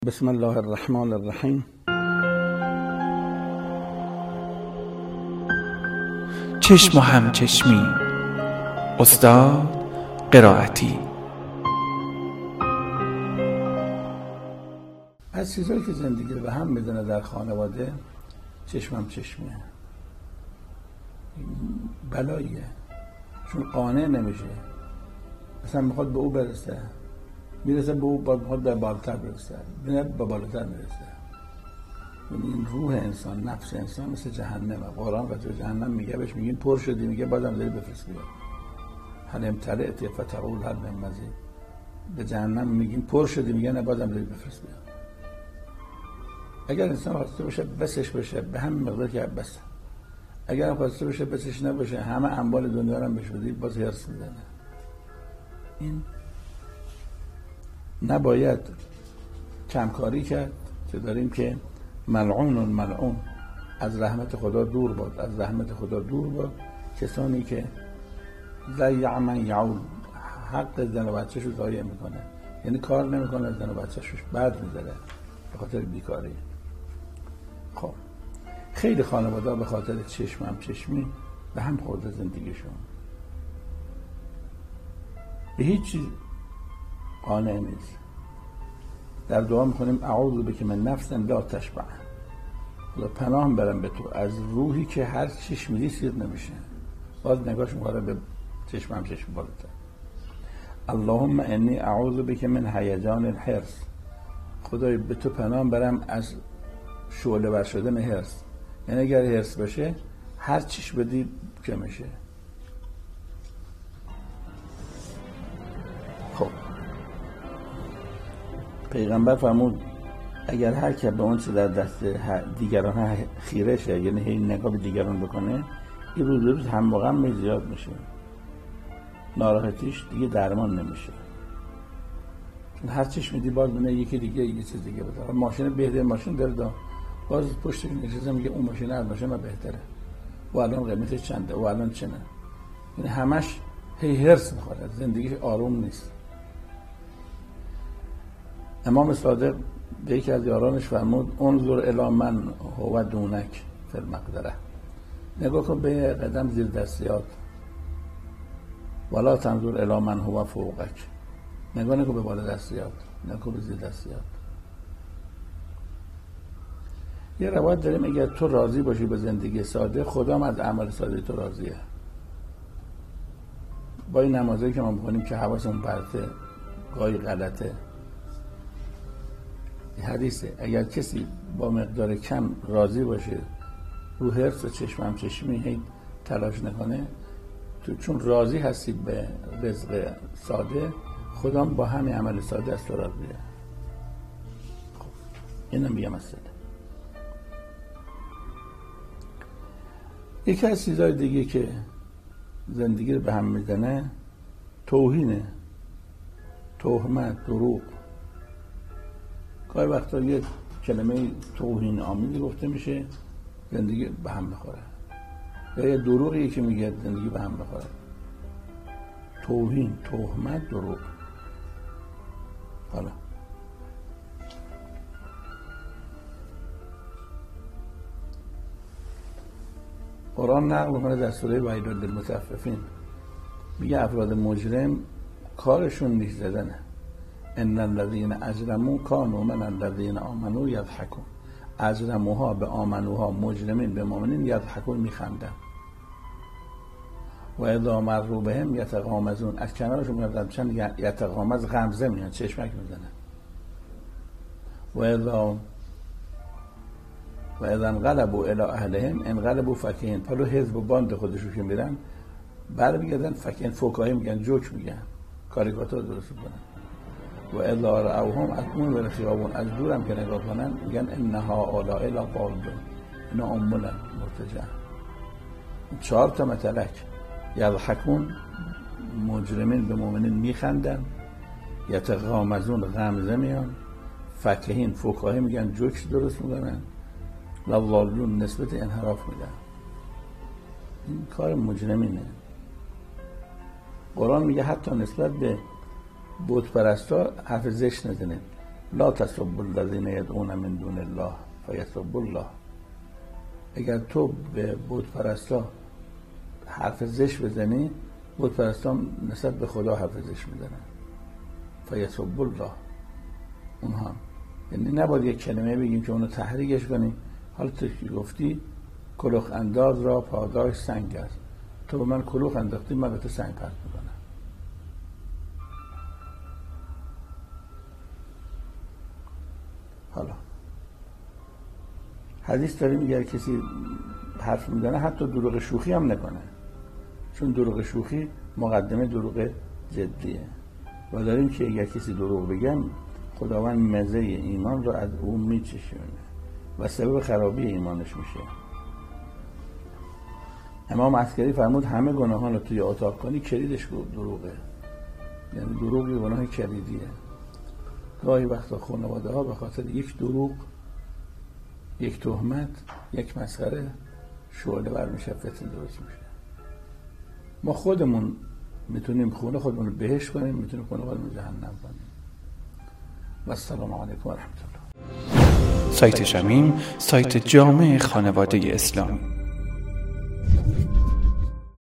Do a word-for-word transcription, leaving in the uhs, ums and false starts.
بسم الله الرحمن الرحیم. چشم و همچشمی، استاد قرائتی. از چیزایی که زندگی رو به هم میزنه در خانواده چشم هم چشمیه، بلاییه، چون قانع نمیشه. اصلا میخواد به او برسه، میرسه به او، میخواد به بالاتر برسه، به بالاتر میرسه. این روح انسان، نفس انسان مثل جهنمه. قرآن راجع به جهنم میگه، بهش میگین پر شدی، میگه بازم داری بفرست بیاد. هل امتلئت فتقول هل من مزید. به جهنم میگین پر شدی، میگه نه بازم داری بفرست بیاد. اگر انسان خواسته باشه بسش بشه به همین مقدار که بس، اگر هم خواسته باشه بسش نباشه همه اموال دنیا رو هم بهش بدی باز هرس میزنه. این نباید کمکاری کرد که داریم که ملعون ملعون، از رحمت خدا دور باد، از رحمت خدا دور باد کسانی که ضیع من یعول، حق زن و بچه‌ش رو ضایع میکنه، یعنی کار نمیکنه، زن و بچه‌ش بعد میذاره به خاطر بیکاری. خب خیلی خانواده به خاطر چشم هم چشمی به هم خورده زندگیشون، به هیچ چیز قانع نیست. در دعا میکنیم اعوذ بک من نفس لا تشبع، خدا پناه برم به تو از روحی که هر چیش میدی سیر نمیشه. باز نگاهش میکنه به چشم هم چشم بالاتر. اللهم انی اعوذ بک من هیجان الحرص، خدای به تو پناه برم از شعله ور شدن حرص، یعنی اگر حرص بشه هر چیش بدی که میشه. خب پیغمبر فرمود اگر هر که به اون چه در دست دیگران خیره شه، یعنی هی نگاه به دیگران بکنه، این روز روز هم واقعا می زیاد میشه، ناراحتیش دیگه درمان نمیشه. چون هر چیش میدی باز بینه یکی دیگه یه چیز دیگه بده. ماشین بهتر ماشین داره دا. باز پشتش نشسته میگه اون ماشین از ماشین ما بهتره و الان قیمتش چنده و الان چنه. یعنی همش هی هرس میخوره، زندگیش آروم نیست. امام صادق به یکی از یارانش فرمود انظر الی من هو دونک فی المقدره، نگاه کن به قدم زیر دستیات، ولا تنظر الی من هو فوقک، نگاه نکن به بالا دستیات، نگاه به زیر دستیات. یه روایت داریم اگر تو راضی باشی به زندگی ساده، خدا هم از عمل ساده تو راضیه. با این نمازایی که ما می‌خونیم که حواسمون پرته، گاهی غلطه. حدیثه اگر کسی با مقدار کم راضی باشه، رو حرص و چشم هم چشمی هی تلاش نکنه، تو چون راضی هستی به رزق ساده، خدا با همین عمل ساده از تو راضیه. خب اینم یه مسئله. یکی از چیزهای دیگه که زندگی رو به هم میزنه توهینه، تهمت، دروغ. گاهی وقتا یه کلمه توهین آمیزی گفته میشه زندگی به هم بخوره، یا یه دروغی که میگه زندگی به هم بخوره. توهین، تهمت، دروغ. حالا قرآن نقل میکنه در سوره ویل للمطففین، میگه افراد مجرم کارشون نیش زدنه. ان الذين اجرموا كانوا من الذين آمنوا يضحكون، اجرموها به آمنوها، مجرمین به مؤمنین، یضحکون میخندن. و اذا مروا بهم یتغامزون، از کنارشون میرفتن چند یتغامز، غمزه میان، چشمک میزنن. و اذا و اذا انقلبوا الى اهلهم انقلبوا فکهین، پلو حزب و باند خودشون که میرن برمیگردن فکهین، فکاهی میگن، جوک میگن، کاریکاتور درست میکنن. و اذا رأوهم از اون ور خیابون، از دورم که نگاه کنن میگن انها هؤلاء لضالون، اینا امولا مرتجع. چهار تا متلک. یضحکون، مجرمین به مؤمنین میخندن، یتغامزون، غمزه میان، فکهین، فکاهی میگن، جوک درست میکنن، لضالون، نسبت انحراف میدن. این کار مجرمینه. قرآن میگه حتی نسبت به بت پرستا حرف زشت نزنید. لا تسبوا الذین یدعون من دون الله فیسبوا الله. اگر تو به بت پرستا حرف زشت بزنی، بت پرستا نسبت به خدا حرف زشت میزنن. فیسبوا الله. اونها یعنی نباید یک کلمه بگیم که اونو تحریکش کنیم. حالا تو گفتی کلوخ انداز را پاداش سنگ است. تو به من کلوخ انداختی، من به تو سنگ پرت میکنم. حالا حدیث داره میگه کسی حرف میزنه حتی دروغ شوخی هم نکنه، چون دروغ شوخی مقدمه دروغ جدیه. و داریم که اگر کسی دروغ بگن خداوند مزه ایمان رو از اون میچشونه و سبب خرابی ایمانش میشه. امام عسکری فرمود همه گناهان رو توی اتاق کنی کلیدش دروغه، یعنی دروغ یه گناه کلیدیه. گاهی وقتا خانواده ها به خاطر یک دروغ، یک تهمت، یک مسخره شعله بر میشه، فتنه درست میشه. ما خودمون میتونیم خونه خودمون رو بهشت کنیم، میتونیم خونه خودمون رو جهنم کنیم. و السلام علیکم و رحمت الله. سایت شمیم، سایت جامع خانواده اسلامی.